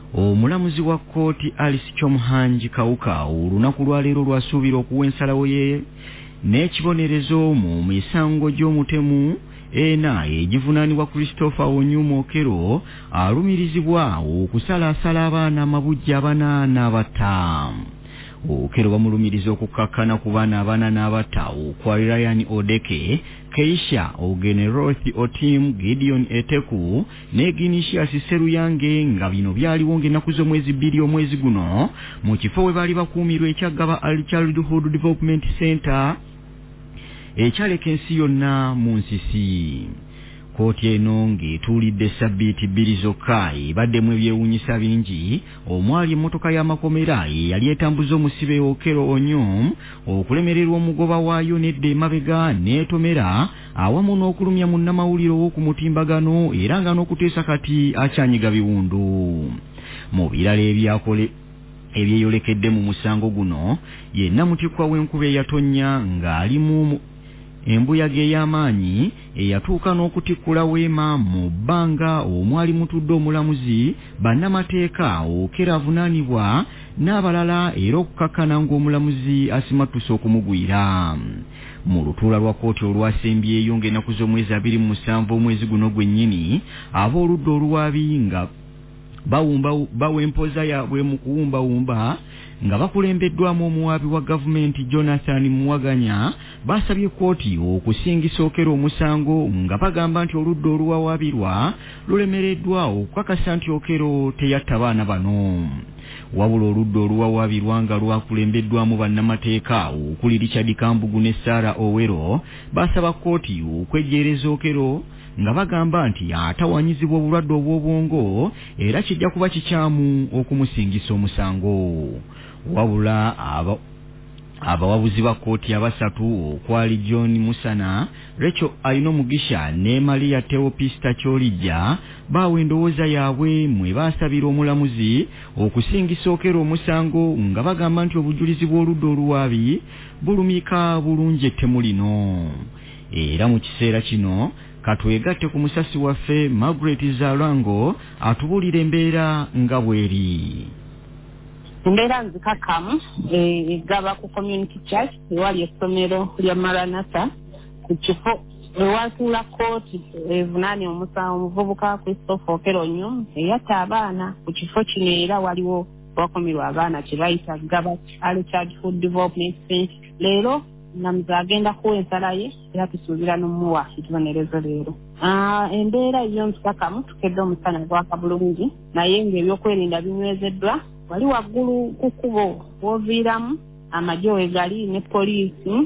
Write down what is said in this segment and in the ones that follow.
Omulamuzi wa kkooti Alice Kyomuhangi Kawuka olunaku lwa leero lwasuubira okuwa ensalawo ye n'ekibonerezo mu misango gy'omutemu ena egivunaanibwa Christopher Onyuma Okero alumirizibwa okusalaasala abaana amabujja abana n'abata. Okero bamulumiriza okukkakkana ku baana abana n'abata okwa Ryan Odeke, Keisha Ogeneroth Otim, Gideon Eteku ne Ginisius Seruyange nga bino byaliwo ng'ennaku z'omwezi 2 omwezi guno mu kifo we baali bakuumirwa ekyaggaba Early Childhood Development Center ekyaleka ensi yonna mu nsisi. Kkooti eno ng'etuulidde ssabbiiti 2 zokka ebaddemu ebyewuunyisa bingi omwali emmotoka y'amakomera eyali etambuza omusibe Okero Onyom okulemererwa omugoba waayo n'edda emabega n'etomera awamu n'okulumya munnamawulire ow'oku mutimbagano era nga n'okuteesa kati akyanyiga biwundu. Mu birala ebyeyolekedde mu musango guno yenna mutikwa w'enkuba eyatonnya ng'alimu embuyaga ey'amaanyi eyatuuka n'okutikkula weema mu bbanga omwali mutudde omulamuzi, bannamateeka, Okero avunaanibwa n'abalala era okukkakkana ng'omulamuzi asimattuse okumugwira. Mu lutuula lwa kkooti olwasembyeyo ng'ennaku z'omwezi 27 omwezi guno gwennyini ab'oludda oluwaabi nga bawempoza yaabwe mu kuwumbawumba nga bakulembeddwamu omuwaabi wa gavumenti Jonathan Muwaganya basabye kkooti okusingisa Okero omusango nga bagamba nti oludda oluwawaabirwa lulemereddwa okukakasa nti Okero teyatta baana bano. Wabula oludda oluwawaabirwa nga lwakulembeddwamu bannamateeka okuli Richard Kambugu ne Sarah Owero basaba kkooti okwejjeereza Okero nga bagamba nti atawanyizibwa obulwadde obw'obwongo era kijja kuba kikyamu okumusingisa omusango. Wabula abawabuzi ba kkooti abasatu okwali John Musana, Rachel Aino Mugisha ne Maria Teopista Cholijja bawa endowooza yaabwe mwe baasabira omulamuzi okusingisa Okero omusango nga bagamba nti obujulizi bw'oludda oluwaabi bulumika bulungi ettemu lino. Era mu kiseera kino katwegatte ku musasi waffe Margaret Zalango atubuulira embeera nga bweri. Embeera nzikakamu egaba ku community church ewali essomero lya Maranatha ku kifo ewatuula kkooti evunaanya omuvubuka Christopher Okero Onyom eyatta abaana ku kifo kino era waliwo wakumirwa abaana kye bayita gaba Early Childhood Development Center. Leero namuzi agenda kuwa ensala ye era tusuubira n'omuwa ekibonerezo leero. Embeera eyo nzikakamu tukedde omusana gwaka bulungi naye ng'ebyokwerinda binywezeddwa. Wali waggulu ku kkubo w'oviiramu amagye wegali ne poliisi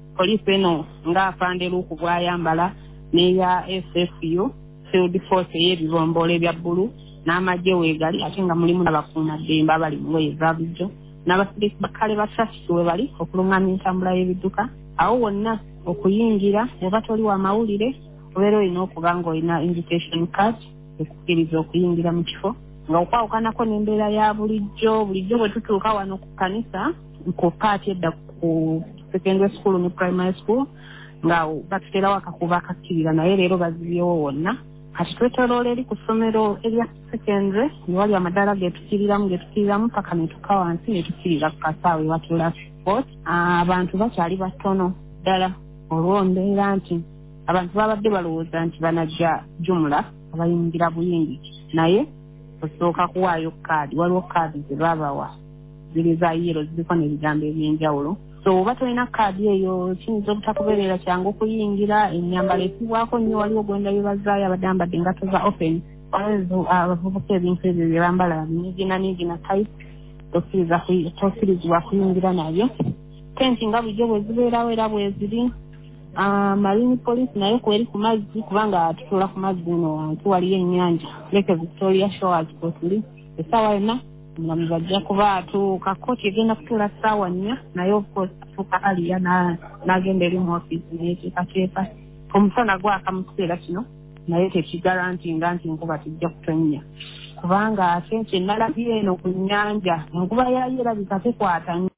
eno ng'afande Luuku bw'ayambala n'eya FFU Field Force ey'ebibomboola ebya bbulu n'amagye wegali ate nga mulimu n'abakuumaddembe abali mu ngoye za bulijjo n'abasirikale ba traffic we bali okulungamya entambula y'ebidduka. Awo wonna okuyingira oba toli wa mawulire obeera olina okuba ng'olina invitation card ekukkiriza okuyingira mu kifo nga okwawukanako n'embeera ya bulijjo bwe tutuuka wano ku kanisa ku paati edda ku secondary school ne primary school nga batuterawo akakuba akakkirira naye leero bazibyewo wonna. Kati twetoloola eri ku ssomero erya secondary ewali amadaala getukiriramu paka ne tuka wansi ne tukirira ku kasaawe ewatuula sport. Abantu bakyali batono ddala olw'embeera nti abantu babadde balowooza nti banajja jumula abayingira buyingi naye osooka kuwaayo kaadi. Waliwo kaadi ze babawa ziri za yero ziriko n'ebigambo eby'enjawulo. So oba tolina kaadi eyo kiyinza obutakubeerera kyangu okuyingira. Ennyambala esibwako nnyo, waliwo gwenda bibazaayo abadde ambadde engato za open. Abavubuka ebintu ebyo bye bambala nigina type tokkirizibwa kuyingira nabyo. Tenti nga bulijjo bwe zibeerawo era bwe ziri. Marine Police nayo kweri ku mazzi kubanga tutuula ku mazzi eno wansi waliyo ennyanja Lake Victoria Shores kwetuli. Essaawa yonna omulamuzi ajja kuba atuuka kkooti egenda kutuula ssaawa 4 naye of course atuuka aliya n'agenda eri mu ofiisi n'eteekateeka. Omusana gwaka mu kiseera kino naye tekigarantinga nti enkuba tijja kutonnya kubanga ate nalabye eno ku nnyanja enkuba yayo erabika tekwata